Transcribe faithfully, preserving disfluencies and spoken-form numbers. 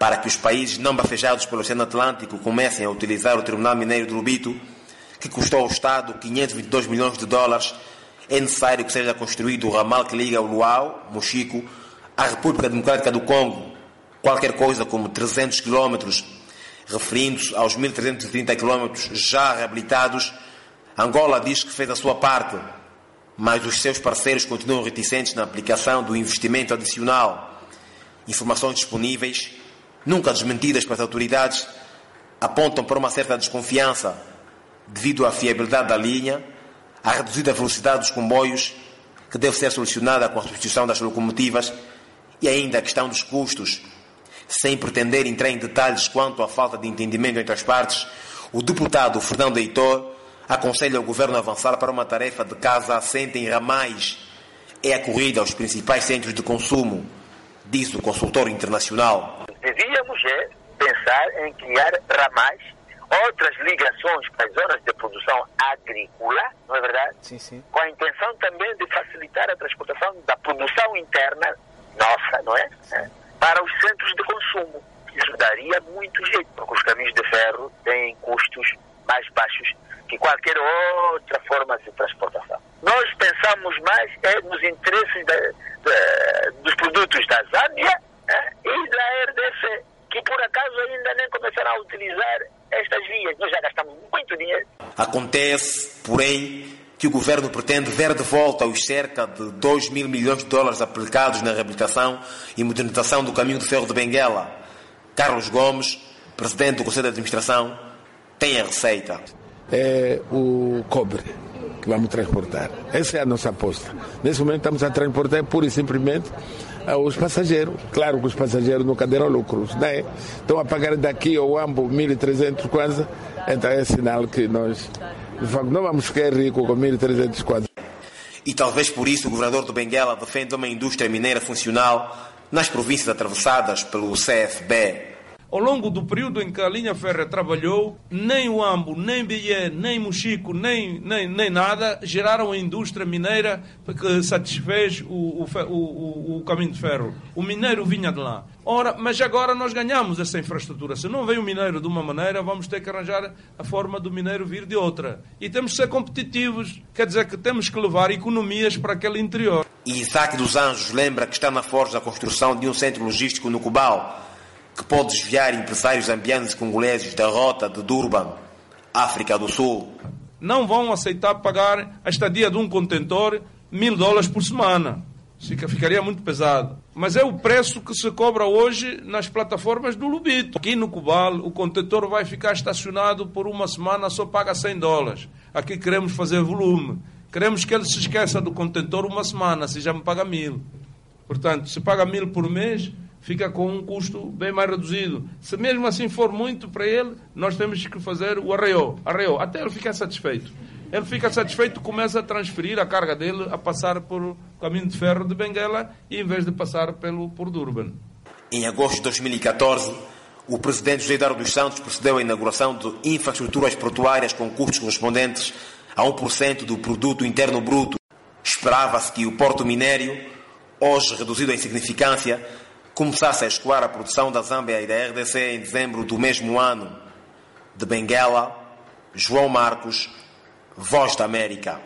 Para que os países não bafejados pelo Oceano Atlântico comecem a utilizar o terminal mineiro de Lubito, que custou ao Estado quinhentos e vinte e dois milhões de dólares, é necessário que seja construído o ramal que liga o Luau, Mochico, à República Democrática do Congo, qualquer coisa como trezentos quilómetros, referindo-se aos mil trezentos e trinta quilómetros já reabilitados. Angola diz que fez a sua parte, mas os seus parceiros continuam reticentes na aplicação do investimento adicional. Informações disponíveis, nunca desmentidas pelas autoridades, apontam para uma certa desconfiança devido à fiabilidade da linha, à reduzida velocidade dos comboios, que deve ser solucionada com a substituição das locomotivas, e ainda a questão dos custos. Sem pretender entrar em detalhes quanto à falta de entendimento entre as partes, o deputado Fernando Heitor aconselha o governo a avançar para uma tarefa de casa assente em ramais. É a corrida aos principais centros de consumo, diz o consultor internacional. Devíamos é, pensar em criar ramais, outras ligações para as zonas de produção agrícola, não é verdade? Sim, sim. Com a intenção também de facilitar a transportação da produção interna nossa, não é? é. Para os centros de consumo. Isso daria muito jeito, porque os caminhos de ferro têm custos mais baixos que qualquer outra forma de transportação. Nós pensamos mais é, nos interesses da, da, dos produtos da Zâmbia é, e da R D C, que por acaso ainda nem começaram a utilizar estas vias. Nós já gastamos muito dinheiro. Acontece, porém, que o governo pretende ver de volta os cerca de dois mil milhões de dólares aplicados na reabilitação e modernização do caminho de ferro de Benguela. Carlos Gomes, presidente do Conselho de Administração, tem a receita. É o cobre que vamos transportar. Essa é a nossa aposta. Nesse momento estamos a transportar pura e simplesmente os passageiros. Claro que os passageiros nunca deram lucros, né? Estão a pagar daqui ao Ambo mil e trezentos kwanza, então é sinal que nós não vamos ficar ricos com mil e trezentos kwanza. E talvez por isso o governador do Benguela defende uma indústria mineira funcional nas províncias atravessadas pelo C F B. Ao longo do período em que a linha férrea trabalhou, nem o Ambo, nem Bié, nem Mochico, nem, nem, nem nada geraram a indústria mineira que satisfez o, o, o, o caminho de ferro. O mineiro vinha de lá. Ora, mas agora nós ganhamos essa infraestrutura. Se não vem o mineiro de uma maneira, vamos ter que arranjar a forma do mineiro vir de outra. E temos que ser competitivos. Quer dizer que temos que levar economias para aquele interior. E Isaac dos Anjos lembra que está na forja a construção de um centro logístico no Cubal, que pode desviar empresários zambianos e congoleses da rota de Durban, África do Sul. Não vão aceitar pagar a estadia de um contentor mil dólares por semana. Ficaria muito pesado. Mas é o preço que se cobra hoje nas plataformas do Lubito. Aqui no Cubal, o contentor vai ficar estacionado por uma semana, só paga cem dólares. Aqui queremos fazer volume. Queremos que ele se esqueça do contentor uma semana, se já me paga mil. Portanto, se paga mil por mês, fica com um custo bem mais reduzido. Se mesmo assim for muito para ele, nós temos que fazer o arreio, arreio até ele ficar satisfeito. Ele fica satisfeito, começa a transferir a carga dele a passar por caminho de ferro de Benguela, e em vez de passar pelo, por Durban. Em agosto de dois mil e catorze, o presidente José Eduardo dos Santos procedeu à inauguração de infraestruturas portuárias com custos correspondentes a um por cento do produto interno bruto. Esperava-se que o porto minério, hoje reduzido à insignificância, começasse a escoar a produção da Zâmbia e da R D C em dezembro do mesmo ano. De Benguela, João Marcos, Voz da América.